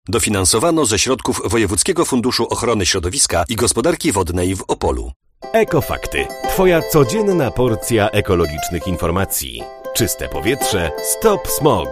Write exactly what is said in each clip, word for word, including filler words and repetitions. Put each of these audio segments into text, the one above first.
Dofinansowano ze środków Wojewódzkiego Funduszu Ochrony Środowiska i Gospodarki Wodnej w Opolu. Ekofakty. Twoja codzienna porcja ekologicznych informacji. Czyste powietrze. Stop smog.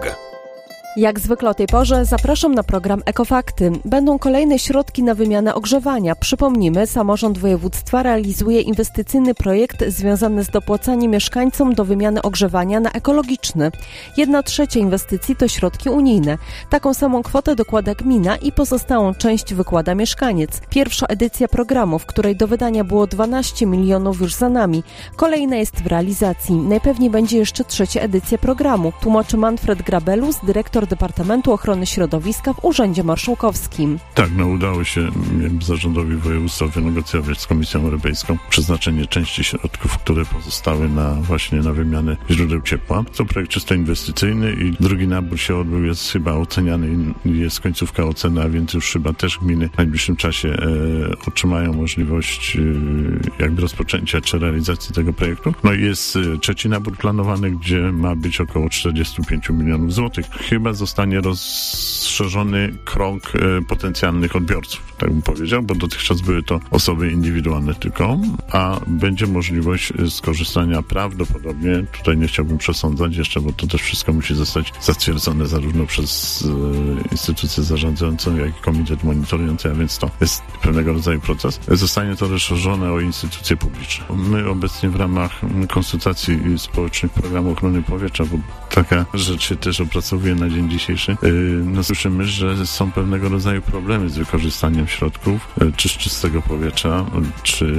Jak zwykle o tej porze zapraszam na program Ekofakty. Będą kolejne środki na wymianę ogrzewania. Przypomnijmy, samorząd województwa realizuje inwestycyjny projekt związany z dopłacaniem mieszkańcom do wymiany ogrzewania na ekologiczny. Jedna trzecia inwestycji to środki unijne. Taką samą kwotę dokłada gmina i pozostałą część wykłada mieszkaniec. Pierwsza edycja programu, w której do wydania było dwanaście milionów, już za nami. Kolejna jest w realizacji. Najpewniej będzie jeszcze trzecia edycja programu, tłumaczy Manfred Grabelus, dyrektor Departamentu Ochrony Środowiska w Urzędzie Marszałkowskim. Tak, no udało się zarządowi województwa wynegocjować z Komisją Europejską przeznaczenie części środków, które pozostały na właśnie na wymianę źródeł ciepła. To projekt czysto inwestycyjny i drugi nabór się odbył, jest chyba oceniany i jest końcówka oceny, a więc już chyba też gminy w najbliższym czasie e, otrzymają możliwość e, jakby rozpoczęcia czy realizacji tego projektu. No i jest e, trzeci nabór planowany, gdzie ma być około czterdzieści pięć milionów złotych. Chyba zostanie rozszerzony krąg e, potencjalnych odbiorców, tak bym powiedział, bo dotychczas były to osoby indywidualne tylko, a będzie możliwość skorzystania prawdopodobnie, tutaj nie chciałbym przesądzać jeszcze, bo to też wszystko musi zostać zatwierdzone zarówno przez e, instytucję zarządzającą, jak i komitet monitorujący, a więc to jest pewnego rodzaju proces. Zostanie to rozszerzone o instytucje publiczne. My obecnie w ramach konsultacji społecznych programu ochrony powietrza, bo taka rzecz się też opracowuje na dzień dzisiejszy, no słyszymy, że są pewnego rodzaju problemy z wykorzystaniem środków, czy z czystego powietrza, czy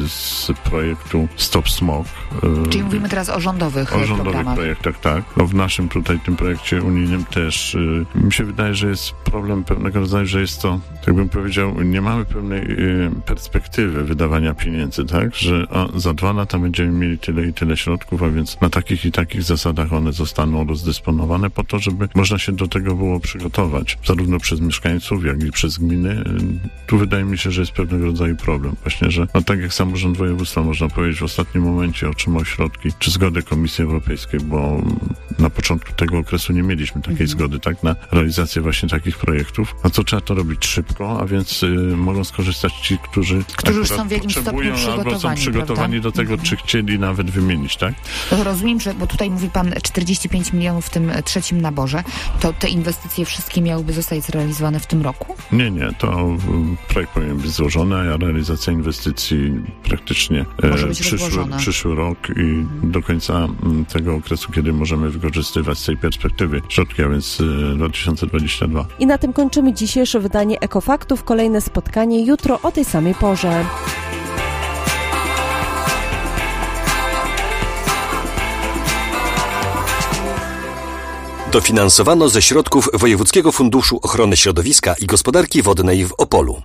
z projektu Stop Smog. Czyli mówimy teraz o rządowych O rządowych programach. projektach, tak. No w naszym tutaj, tym projekcie unijnym też mi się wydaje, że jest problem pewnego rodzaju, że jest to, tak bym powiedział, nie mamy pewnej perspektywy wydawania pieniędzy, tak, że a, za dwa lata będziemy mieli tyle i tyle środków, a więc na takich i takich zasadach one zostaną rozdysponowane po to, żeby można się do tego było przygotować, zarówno przez mieszkańców, jak i przez gminy. Tu wydaje mi się, że jest pewnego rodzaju problem. Właśnie, że no tak jak samorząd województwa, można powiedzieć, w ostatnim momencie otrzymał środki, czy zgodę Komisji Europejskiej, bo na początku tego okresu nie mieliśmy takiej mhm. zgody, tak, na realizację właśnie takich projektów. A co trzeba to robić szybko, a więc y, mogą skorzystać ci, którzy, którzy już są w jakimś stopniu przygotowani, albo są przygotowani do tego, mhm. czy chcieli nawet wymienić, tak? To rozumiem, że, bo tutaj mówi pan czterdzieści pięć milionów w tym trzecim naborze, to te inwestycje wszystkie miałyby zostać zrealizowane w tym roku? Nie, nie, to projekt powinien być złożony, a realizacja inwestycji praktycznie e, przyszły, przyszły rok i mhm. do końca tego okresu, kiedy możemy wykorzystywać z tej perspektywy środki, a więc e, dwa tysiące dwudziesty drugi. I na tym kończymy dzisiejsze wydanie Ekofaktów. Kolejne spotkanie jutro o tej samej porze. Dofinansowano ze środków Wojewódzkiego Funduszu Ochrony Środowiska i Gospodarki Wodnej w Opolu.